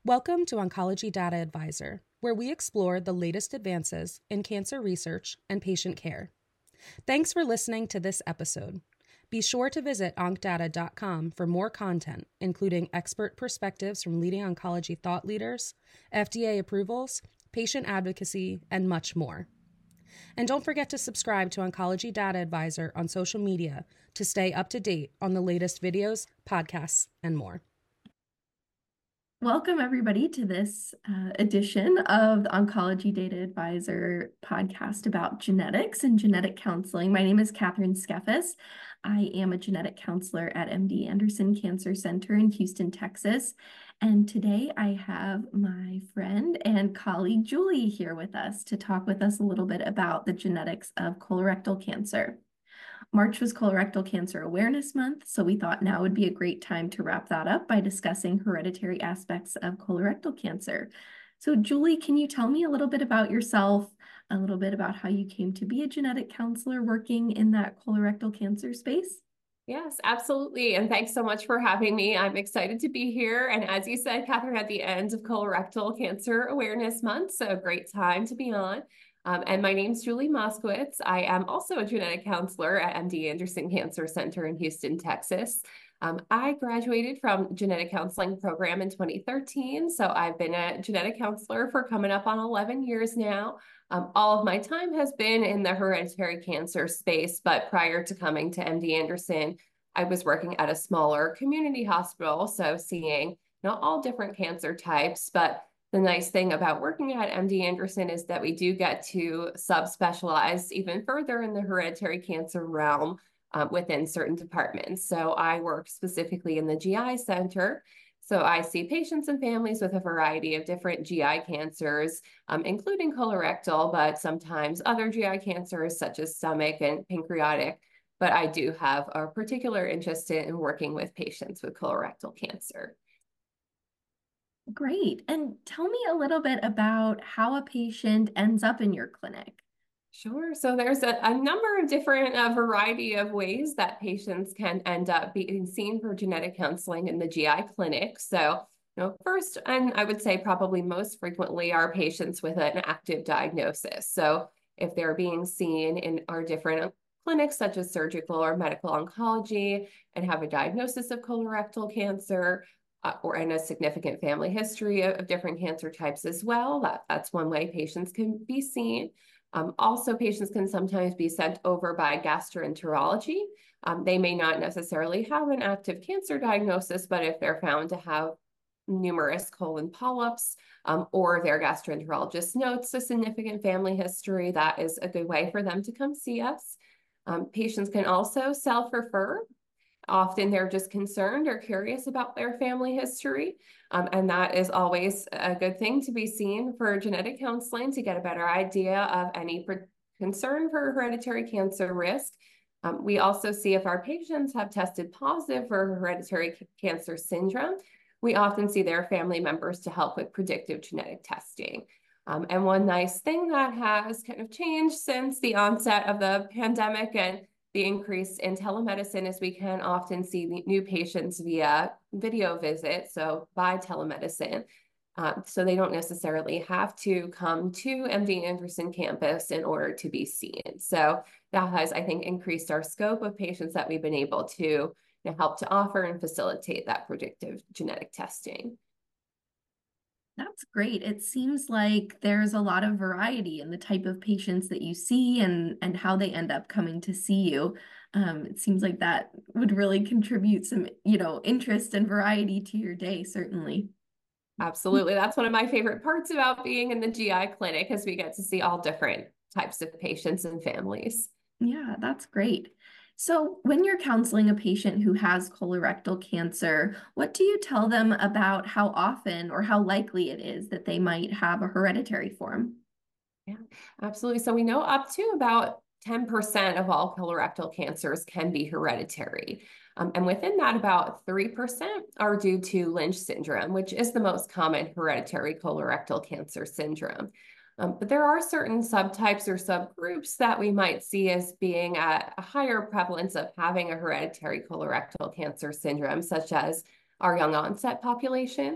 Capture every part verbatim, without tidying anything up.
Welcome to Oncology Data Advisor, where we explore the latest advances in cancer research and patient care. Thanks for listening to this episode. Be sure to visit onc data dot com for more content, including expert perspectives from leading oncology thought leaders, F D A approvals, patient advocacy, and much more. And don't forget to subscribe to Oncology Data Advisor on social media to stay up to date on the latest videos, podcasts, and more. Welcome, everybody, to this uh, edition of the Oncology Data Advisor podcast about genetics and genetic counseling. My name is Catherine Skeffis. I am a genetic counselor at M D Anderson Cancer Center in Houston, Texas. And today I have my friend and colleague Julie here with us to talk with us a little bit about the genetics of colorectal cancer. March was Colorectal Cancer Awareness Month, so we thought now would be a great time to wrap that up by discussing hereditary aspects of colorectal cancer. So Julie, can you tell me a little bit about yourself, a little bit about how you came to be a genetic counselor working in that colorectal cancer space? Yes, absolutely. And thanks so much for having me. I'm excited to be here. And as you said, Catherine, at the end of Colorectal Cancer Awareness Month, so a great time to be on. Um, and my name's Julie Moskowitz. I am also a genetic counselor at M D Anderson Cancer Center in Houston, Texas. Um, I graduated from genetic counseling program in twenty thirteen. So I've been a genetic counselor for coming up on eleven years now. Um, all of my time has been in the hereditary cancer space, but prior to coming to M D Anderson, I was working at a smaller community hospital. So seeing not all different cancer types, but the nice thing about working at M D Anderson is that we do get to subspecialize even further in the hereditary cancer realm um, within certain departments. So I work specifically in the G I center. So I see patients and families with a variety of different G I cancers, um, including colorectal, but sometimes other G I cancers such as stomach and pancreatic. But I do have a particular interest in working with patients with colorectal cancer. Great. And tell me a little bit about how a patient ends up in your clinic. Sure. So there's a, a number of different uh, variety of ways that patients can end up being seen for genetic counseling in the G I clinic. So, you know, first, and I would say probably most frequently, are patients with an active diagnosis. So if they're being seen in our different clinics, such as surgical or medical oncology, and have a diagnosis of colorectal cancer, Uh, or in a significant family history of, of different cancer types as well. That, that's one way patients can be seen. Um, also, patients can sometimes be sent over by gastroenterology. Um, they may not necessarily have an active cancer diagnosis, but if they're found to have numerous colon polyps, um, or their gastroenterologist notes a significant family history, that is a good way for them to come see us. Um, patients can also self-refer. Often they're just concerned or curious about their family history. Um, and that is always a good thing to be seen for genetic counseling to get a better idea of any concern for hereditary cancer risk. Um, we also see if our patients have tested positive for hereditary cancer syndrome, we often see their family members to help with predictive genetic testing. Um, and one nice thing that has kind of changed since the onset of the pandemic and the increase in telemedicine is we can often see new patients via video visit, so by telemedicine. Um, so they don't necessarily have to come to M D Anderson campus in order to be seen. So that has, I think, increased our scope of patients that we've been able to, you know, help to offer and facilitate that predictive genetic testing. That's great. It seems like there's a lot of variety in the type of patients that you see and, and how they end up coming to see you. Um, it seems like that would really contribute some, you know, interest and variety to your day, certainly. Absolutely. That's one of my favorite parts about being in the G I clinic, is we get to see all different types of patients and families. Yeah, that's great. So when you're counseling a patient who has colorectal cancer, what do you tell them about how often or how likely it is that they might have a hereditary form? Yeah, absolutely. So we know up to about ten percent of all colorectal cancers can be hereditary. Um, and within that, about three percent are due to Lynch syndrome, which is the most common hereditary colorectal cancer syndrome. Um, but there are certain subtypes or subgroups that we might see as being at a higher prevalence of having a hereditary colorectal cancer syndrome, such as our young onset population.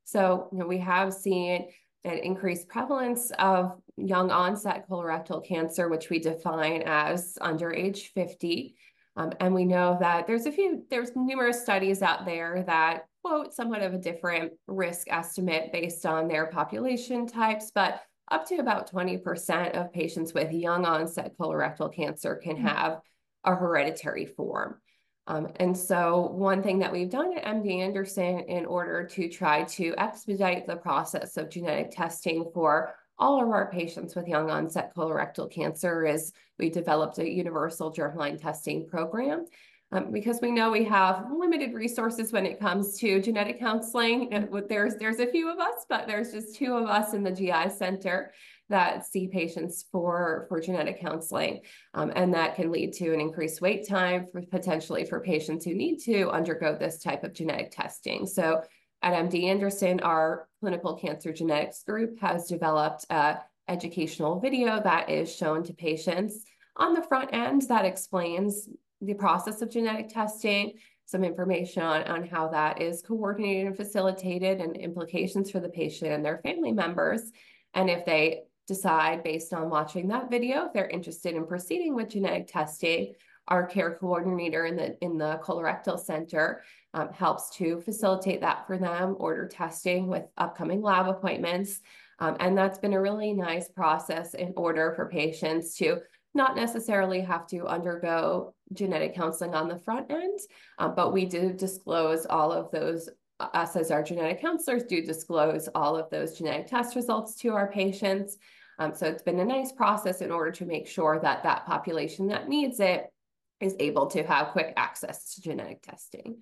So, you know, we have seen an increased prevalence of young onset colorectal cancer, which we define as under age fifty. Um, and we know that there's a few, there's numerous studies out there that quote somewhat of a different risk estimate based on their population types, but up to about twenty percent of patients with young onset colorectal cancer can have a hereditary form. Um, and so one thing that we've done at M D Anderson in order to try to expedite the process of genetic testing for all of our patients with young onset colorectal cancer is we developed a universal germline testing program. Um, because we know we have limited resources when it comes to genetic counseling. There's, there's a few of us, but there's just two of us in the G I Center that see patients for, for genetic counseling. Um, and that can lead to an increased wait time for potentially for patients who need to undergo this type of genetic testing. So at M D Anderson, our clinical cancer genetics group has developed an educational video that is shown to patients on the front end that explains the process of genetic testing, some information on, on how that is coordinated and facilitated and implications for the patient and their family members. And if they decide based on watching that video, if they're interested in proceeding with genetic testing, our care coordinator in the, in the colorectal center um, helps to facilitate that for them, order testing with upcoming lab appointments. Um, and that's been a really nice process in order for patients to not necessarily have to undergo genetic counseling on the front end, uh, but we do disclose all of those, us as our genetic counselors do disclose all of those genetic test results to our patients. Um, so it's been a nice process in order to make sure that that population that needs it is able to have quick access to genetic testing.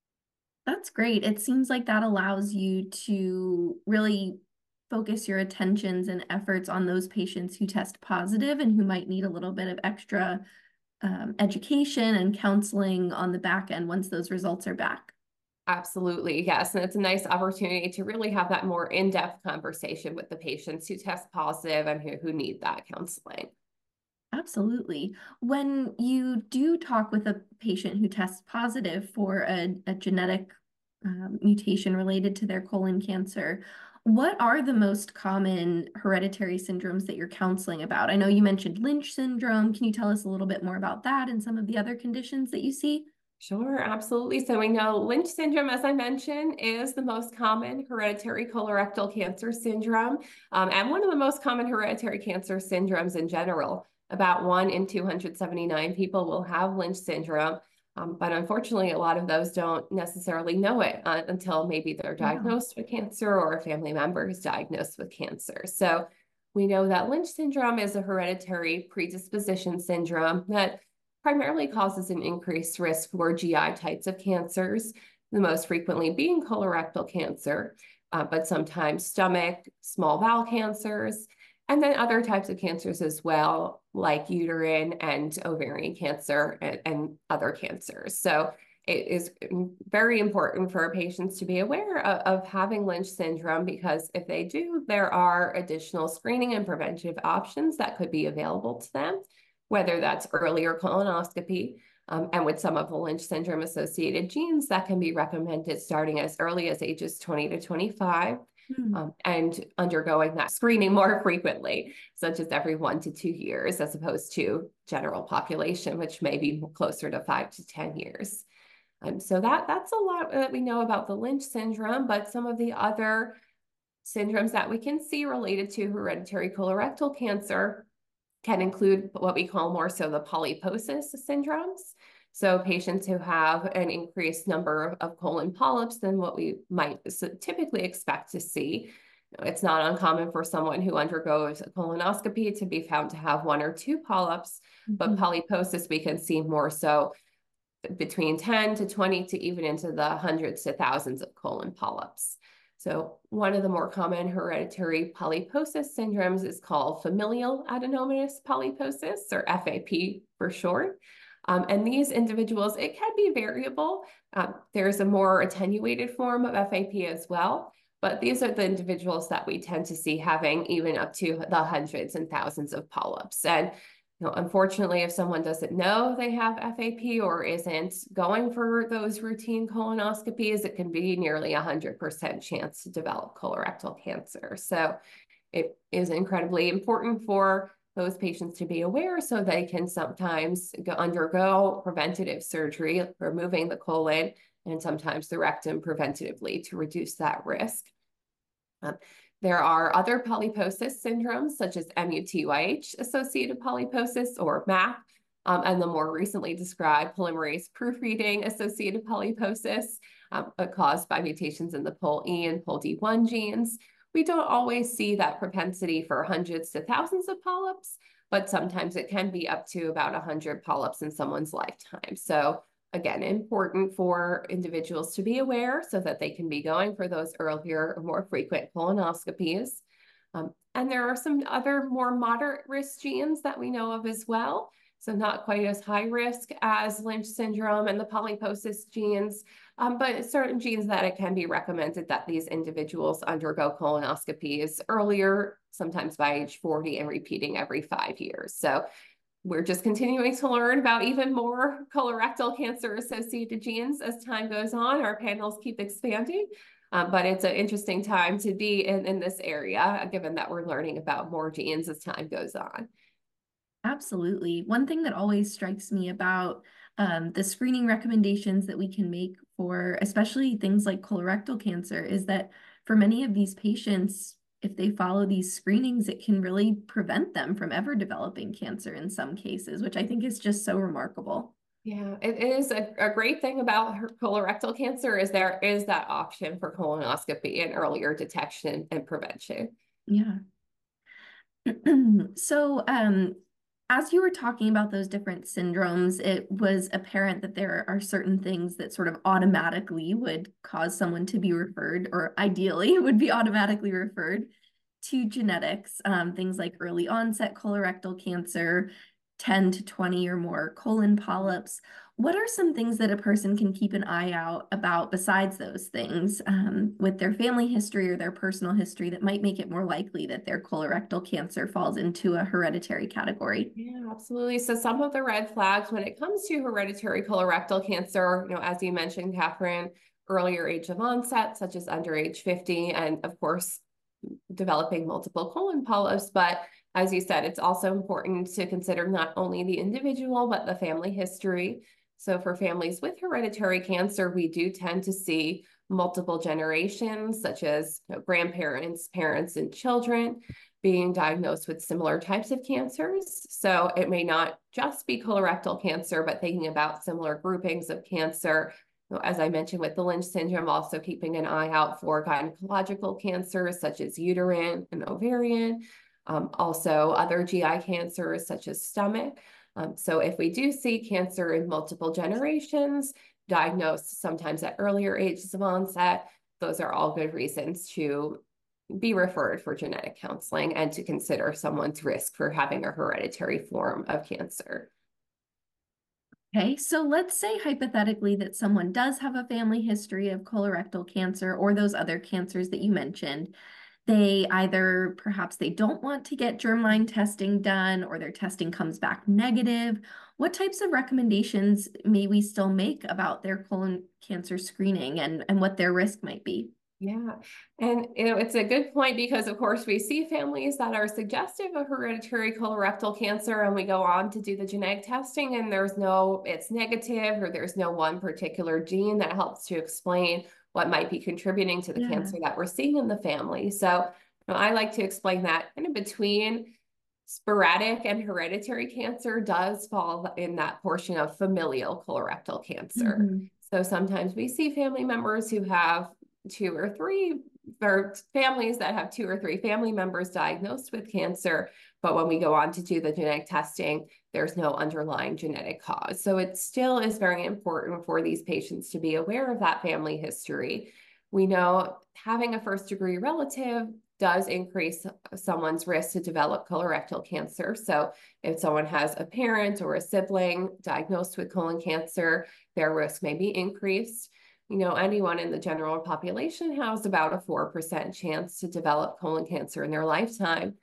That's great. It seems like that allows you to really focus your attentions and efforts on those patients who test positive and who might need a little bit of extra um, education and counseling on the back end once those results are back. Absolutely, yes. And it's a nice opportunity to really have that more in-depth conversation with the patients who test positive and who, who need that counseling. Absolutely. When you do talk with a patient who tests positive for a, a genetic um, mutation related to their colon cancer, what are the most common hereditary syndromes that you're counseling about? I know you mentioned Lynch syndrome. Can you tell us a little bit more about that and some of the other conditions that you see? Sure, absolutely. So we know Lynch syndrome, as I mentioned, is the most common hereditary colorectal cancer syndrome, um, and one of the most common hereditary cancer syndromes in general. About one in two hundred seventy-nine people will have Lynch syndrome, um, but unfortunately, a lot of those don't necessarily know it uh, until maybe they're diagnosed with cancer or a family member is diagnosed with cancer. So we know that Lynch syndrome is a hereditary predisposition syndrome that primarily causes an increased risk for G I types of cancers, the most frequently being colorectal cancer, uh, but sometimes stomach, small bowel cancers, and then other types of cancers as well, like uterine and ovarian cancer and, and other cancers. So it is very important for patients to be aware of, of having Lynch syndrome, because if they do, there are additional screening and preventive options that could be available to them, whether that's earlier colonoscopy, um, and with some of the Lynch syndrome associated genes that can be recommended starting as early as ages twenty to twenty-five, mm. um, and undergoing that screening more frequently, such as every one to two years, as opposed to general population, which may be closer to five to ten years. Um, so that, that's a lot that we know about the Lynch syndrome, but some of the other syndromes that we can see related to hereditary colorectal cancer can include what we call more so the polyposis syndromes. So patients who have an increased number of, of colon polyps than what we might typically expect to see. It's not uncommon for someone who undergoes a colonoscopy to be found to have one or two polyps, mm-hmm. but polyposis we can see more so between ten to twenty to even into the hundreds to thousands of colon polyps. So one of the more common hereditary polyposis syndromes is called familial adenomatous polyposis, or F A P for short. Um, and these individuals, it can be variable. Um, there's a more attenuated form of F A P as well, but these are the individuals that we tend to see having even up to the hundreds and thousands of polyps. And You know, unfortunately, if someone doesn't know they have F A P or isn't going for those routine colonoscopies, it can be nearly a one hundred percent chance to develop colorectal cancer. So it is incredibly important for those patients to be aware so they can sometimes go, undergo preventative surgery, removing the colon and sometimes the rectum preventatively to reduce that risk. Um, there are other polyposis syndromes such as M U T Y H-associated polyposis or M A P, um, and the more recently described polymerase proofreading associated polyposis um, caused by mutations in the P O L E and P O L D one genes. We don't always see that propensity for hundreds to thousands of polyps, but sometimes it can be up to about one hundred polyps in someone's lifetime. So again, important for individuals to be aware so that they can be going for those earlier or more frequent colonoscopies. Um, and there are some other more moderate risk genes that we know of as well. So not quite as high risk as Lynch syndrome and the polyposis genes, um, but certain genes that it can be recommended that these individuals undergo colonoscopies earlier, sometimes by age forty, and repeating every five years. So we're just continuing to learn about even more colorectal cancer-associated genes as time goes on. Our panels keep expanding, um, but it's an interesting time to be in, in this area, given that we're learning about more genes as time goes on. Absolutely. One thing that always strikes me about um, the screening recommendations that we can make for especially things like colorectal cancer is that for many of these patients, if they follow these screenings, it can really prevent them from ever developing cancer in some cases, which I think is just so remarkable. Yeah, it is a, a great thing about colorectal cancer is there is that option for colonoscopy and earlier detection and prevention. Yeah. So, um, as you were talking about those different syndromes, it was apparent that there are certain things that sort of automatically would cause someone to be referred, or ideally would be automatically referred to genetics, um, things like early onset colorectal cancer, ten to twenty or more colon polyps. What are some things that a person can keep an eye out about besides those things um, with their family history or their personal history that might make it more likely that their colorectal cancer falls into a hereditary category? Yeah, absolutely. So some of the red flags when it comes to hereditary colorectal cancer, you know, as you mentioned, Catherine, earlier age of onset, such as under age fifty, and of course, developing multiple colon polyps. But as you said, it's also important to consider not only the individual, but the family history. So for families with hereditary cancer, we do tend to see multiple generations, such as you know, grandparents, parents, and children being diagnosed with similar types of cancers. So it may not just be colorectal cancer, but thinking about similar groupings of cancer. As I mentioned with the Lynch syndrome, also keeping an eye out for gynecological cancers such as uterine and ovarian, um, also other G I cancers such as stomach. Um, so if we do see cancer in multiple generations, diagnosed sometimes at earlier ages of onset, those are all good reasons to be referred for genetic counseling and to consider someone's risk for having a hereditary form of cancer. Okay, so let's say hypothetically that someone does have a family history of colorectal cancer or those other cancers that you mentioned. They either, perhaps they don't want to get germline testing done or their testing comes back negative. What types of recommendations may we still make about their colon cancer screening and, and what their risk might be? Yeah, and you know, it's a good point because of course we see families that are suggestive of hereditary colorectal cancer and we go on to do the genetic testing and there's no, it's negative or there's no one particular gene that helps to explain what might be contributing to the Yeah. cancer that we're seeing in the family. So you know, I like to explain that kind of between sporadic and hereditary cancer does fall in that portion of familial colorectal cancer. Mm-hmm. So sometimes we see family members who have two or three, or families that have two or three family members diagnosed with cancer. But when we go on to do the genetic testing, there's no underlying genetic cause. So it still is very important for these patients to be aware of that family history. We know having a first degree relative does increase someone's risk to develop colorectal cancer. So if someone has a parent or a sibling diagnosed with colon cancer, their risk may be increased. You know, anyone in the general population has about a four percent chance to develop colon cancer in their lifetime.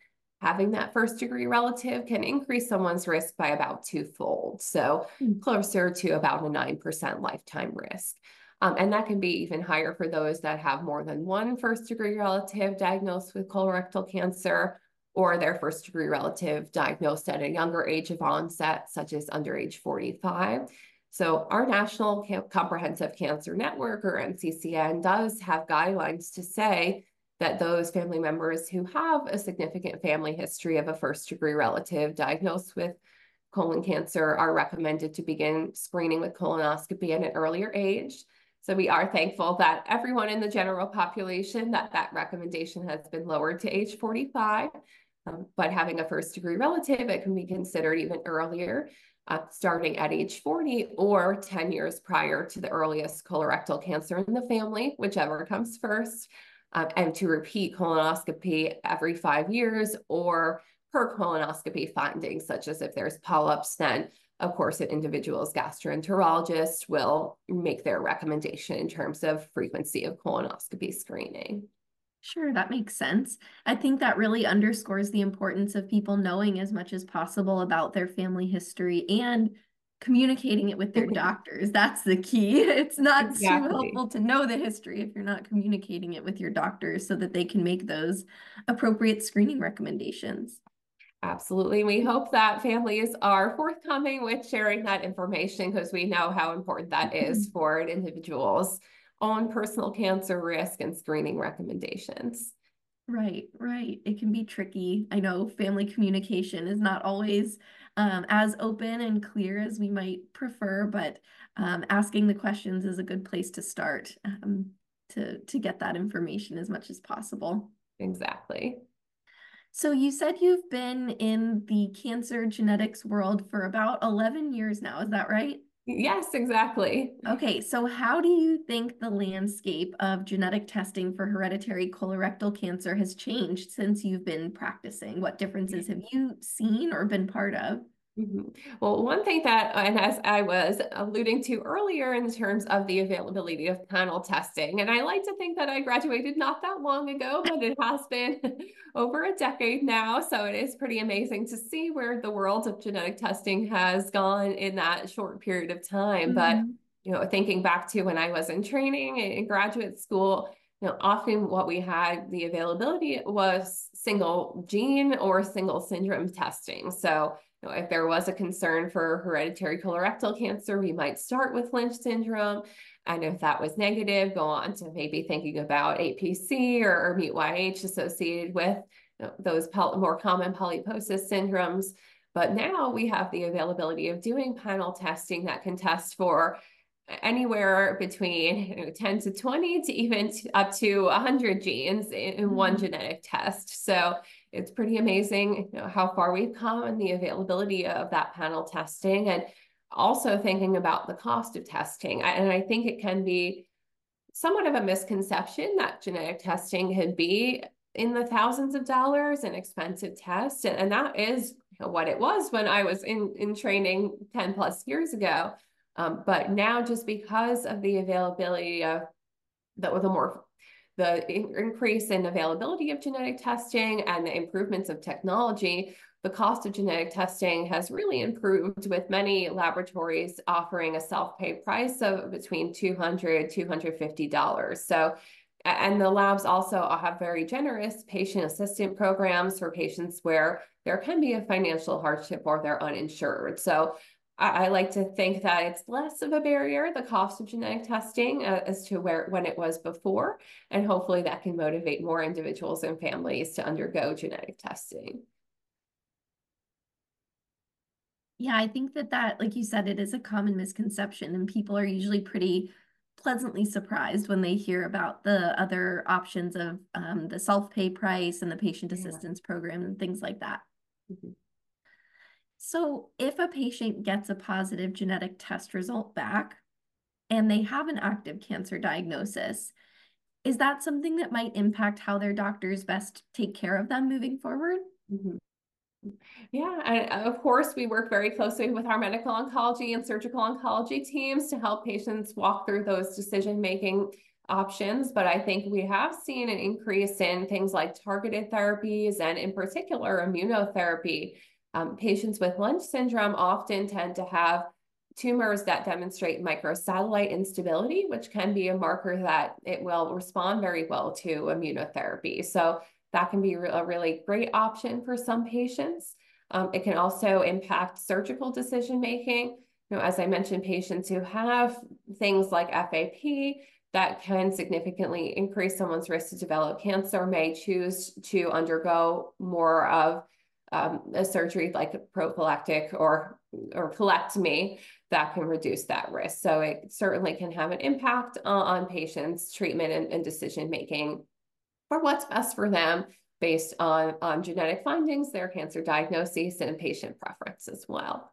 having that first degree relative can increase someone's risk by about twofold. So closer to about a nine percent lifetime risk. Um, and that can be even higher for those that have more than one first degree relative diagnosed with colorectal cancer, or their first degree relative diagnosed at a younger age of onset, such as under age forty-five. So our National Comprehensive Cancer Network, or N C C N, does have guidelines to say that those family members who have a significant family history of a first degree relative diagnosed with colon cancer are recommended to begin screening with colonoscopy at an earlier age. So we are thankful that everyone in the general population, that that recommendation has been lowered to age forty-five. Um, but having a first degree relative, it can be considered even earlier, uh, starting at age forty or ten years prior to the earliest colorectal cancer in the family, whichever comes first, uh, and to repeat colonoscopy every five years or per colonoscopy findings, such as if there's polyps, then of course an individual's gastroenterologist will make their recommendation in terms of frequency of colonoscopy screening. Sure, that makes sense. I think that really underscores the importance of people knowing as much as possible about their family history and communicating it with their doctors. That's the key. It's not Exactly. too helpful to know the history if you're not communicating it with your doctors so that they can make those appropriate screening recommendations. Absolutely. We hope that families are forthcoming with sharing that information, because we know how important that is for an individual's own personal cancer risk and screening recommendations. Right, right. It can be tricky. I know family communication is not always um, as open and clear as we might prefer, but um, asking the questions is a good place to start um, to, to get that information as much as possible. Exactly. So you said you've been in the cancer genetics world for about eleven years now, is that right? Yes, exactly. Okay, so how do you think the landscape of genetic testing for hereditary colorectal cancer has changed since you've been practicing? What differences have you seen or been part of? Mm-hmm. Well, one thing that, and as I was alluding to earlier in terms of the availability of panel testing, and I like to think that I graduated not that long ago, but it has been over a decade now. So it is pretty amazing to see where the world of genetic testing has gone in that short period of time. Mm-hmm. But, you know, thinking back to when I was in training in graduate school, you know, often what we had, the availability was single gene or single syndrome testing. So if there was a concern for hereditary colorectal cancer, we might start with Lynch syndrome. And if that was negative, go on to maybe thinking about A P C or, or M U T Y H associated with, you know, those more common polyposis syndromes. But now we have the availability of doing panel testing that can test for anywhere between, you know, ten to twenty to even up to one hundred genes in, in mm-hmm. one genetic test. So it's pretty amazing, you know, how far we've come and the availability of that panel testing, and also thinking about the cost of testing. And I think it can be somewhat of a misconception that genetic testing can be in the thousands of dollars, an expensive test. And, and that is, you know, what it was when I was in, in training ten plus years ago. Um, but now, just because of the availability of the, the more the in increase in availability of genetic testing and the improvements of technology, the cost of genetic testing has really improved, with many laboratories offering a self-pay price of between two hundred dollars, two hundred fifty dollars. So, and the labs also have very generous patient assistance programs for patients where there can be a financial hardship or they're uninsured. So I like to think that it's less of a barrier, the cost of genetic testing, uh, as to where when it was before, and hopefully that can motivate more individuals and families to undergo genetic testing. Yeah, I think that that, like you said, it is a common misconception, and people are usually pretty pleasantly surprised when they hear about the other options of um, the self-pay price and the patient yeah. assistance program and things like that. Mm-hmm. So if a patient gets a positive genetic test result back and they have an active cancer diagnosis, is that something that might impact how their doctors best take care of them moving forward? Mm-hmm. Yeah, and of course, we work very closely with our medical oncology and surgical oncology teams to help patients walk through those decision-making options, but I think we have seen an increase in things like targeted therapies and in particular immunotherapy. Um, patients with Lynch syndrome often tend to have tumors that demonstrate microsatellite instability, which can be a marker that it will respond very well to immunotherapy. So that can be a really great option for some patients. Um, it can also impact surgical decision-making. You know, as I mentioned, patients who have things like F A P that can significantly increase someone's risk to develop cancer may choose to undergo more of um, a surgery like a prophylactic or, or colectomy that can reduce that risk. So it certainly can have an impact uh, on patients' treatment and, and decision-making for what's best for them based on, on genetic findings, their cancer diagnoses, and patient preference as well.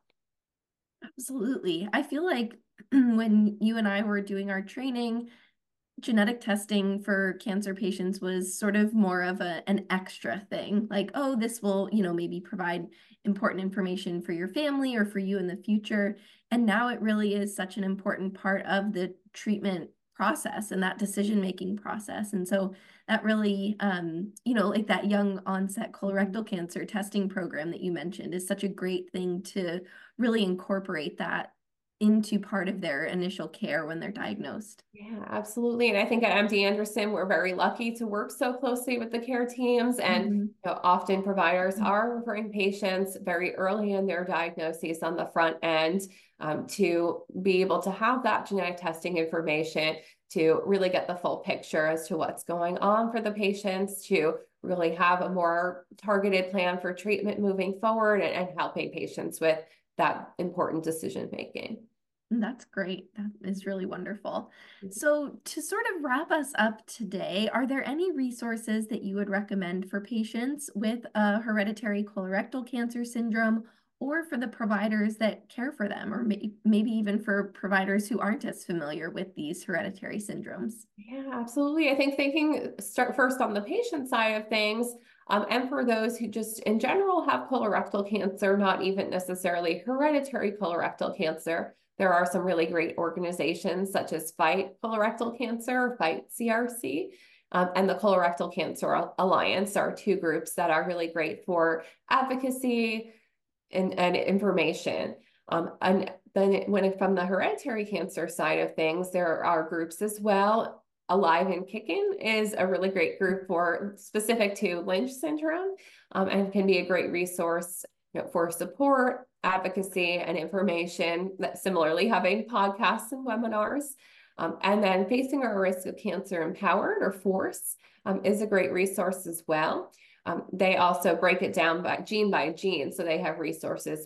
Absolutely. I feel like when you and I were doing our training, genetic testing for cancer patients was sort of more of a, an extra thing. Like, oh, this will, you know, maybe provide important information for your family or for you in the future. And now it really is such an important part of the treatment process and that decision-making process. And so that really, um, you know, like that young onset colorectal cancer testing program that you mentioned is such a great thing to really incorporate that into part of their initial care when they're diagnosed. Yeah, absolutely. And I think at M D Anderson, we're very lucky to work so closely with the care teams. And Mm-hmm. you know, often providers Mm-hmm. are referring patients very early in their diagnoses on the front end um, to be able to have that genetic testing information to really get the full picture as to what's going on for the patients, to really have a more targeted plan for treatment moving forward and, and helping patients with that important decision making. That's great. That is really wonderful. So to sort of wrap us up today, are there any resources that you would recommend for patients with a hereditary colorectal cancer syndrome or for the providers that care for them, or may maybe even for providers who aren't as familiar with these hereditary syndromes? Yeah, absolutely. I think thinking start first on the patient side of things, um, and for those who just in general have colorectal cancer, not even necessarily hereditary colorectal cancer, there are some really great organizations such as Fight Colorectal Cancer, Fight C R C, um, and the Colorectal Cancer Alliance are two groups that are really great for advocacy and, and information. Um, and then when it, from the hereditary cancer side of things, there are groups as well. Alive and Kicking is a really great group for specific to Lynch syndrome, um, and can be a great resource, you know, for support, advocacy, and information. That similarly having podcasts and webinars. Um, and then Facing Our Risk of Cancer Empowered, or FORCE, um, is a great resource as well. Um, they also break it down by gene by gene, so they have resources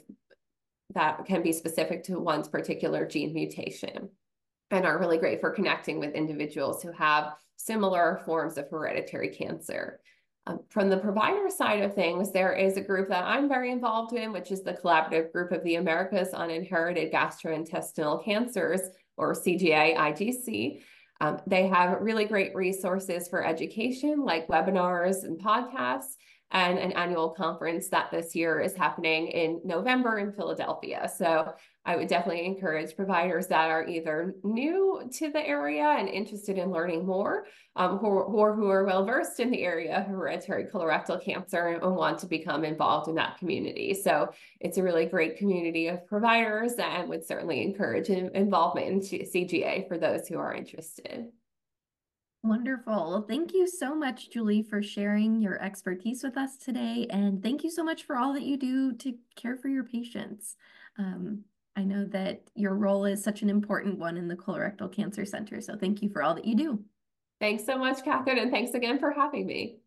that can be specific to one's particular gene mutation and are really great for connecting with individuals who have similar forms of hereditary cancer. Um, from the provider side of things, there is a group that I'm very involved in, which is the Collaborative Group of the Americas on Inherited Gastrointestinal Cancers, or C G A I G C. Um, they have really great resources for education, like webinars and podcasts, and an annual conference that this year is happening in November in Philadelphia. So I would definitely encourage providers that are either new to the area and interested in learning more, um, or, or who are well-versed in the area of hereditary colorectal cancer and want to become involved in that community. So it's a really great community of providers and would certainly encourage involvement in C G A for those who are interested. Wonderful. Well, thank you so much, Julie, for sharing your expertise with us today. And thank you so much for all that you do to care for your patients. Um, I know that your role is such an important one in the Colorectal Cancer Center. So thank you for all that you do. Thanks so much, Catherine, and thanks again for having me.